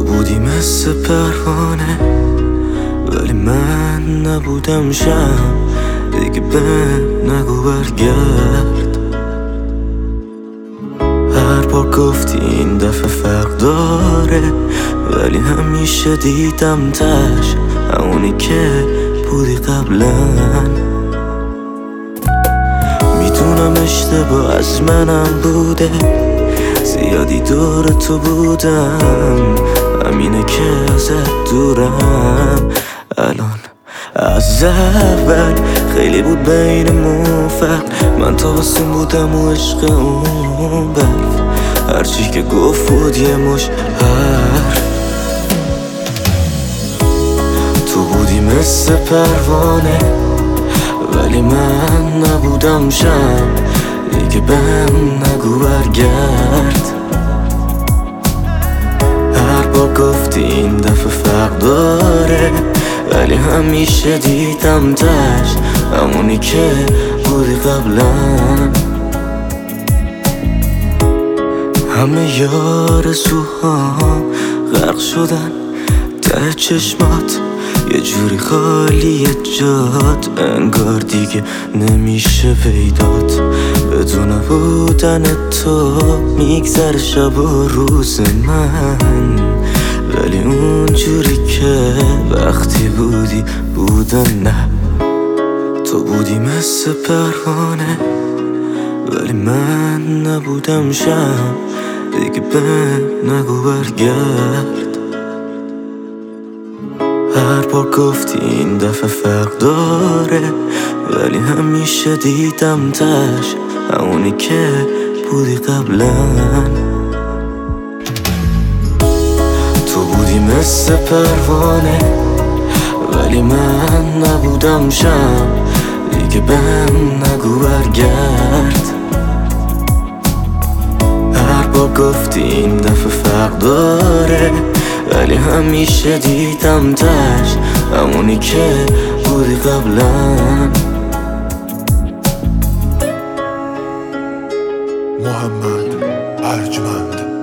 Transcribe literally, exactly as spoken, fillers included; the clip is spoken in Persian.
بودی مثل پروانه ولی من نبودم شم. دیگه بهم نگو برگرد. هر بار گفتی این دفعه فرق داره ولی همیشه دیدم تش همونی که بودی قبلا. میدونم اشتباه از منم بوده، زیادی دور تو بودم، همینه که ازت دورم الان. از اول خیلی بود بینمون فرق، من تابستون بودم و عشق اون برف. هرچی که گفت بود یه مش حرف. تو بودی مثل پروانه ولی من نبودم شم. دیگه بهم نگو برگرد. هر بار گفتی این دفعه فرق داره ولی همیشه دیدم تش همونی که بودی قبلا. همه یارزوهام غرق شدن ته چشمات، یه جوری خالی جات، انگار دیگه نمیشه پیدات. بدون بودن تو میگذره شب و روز من، ولی اون جوری که وقتی بودی بودن نه. تو بودی مثل پروانه ولی من نبودم شم. دیگه بهم نگو برگرد. هر بار گفتی این دفعه فرق داره ولی همیشه دیدم تش همونی که بودی قبلا. تو بودی مثل پروانه ولی من نبودم شم. دیگه بهم نگو برگرد. هر بار گفتی این دفعه فرق داره ولی همیشه دیدم تش همونی که بودی قبلا. محمد ارجمند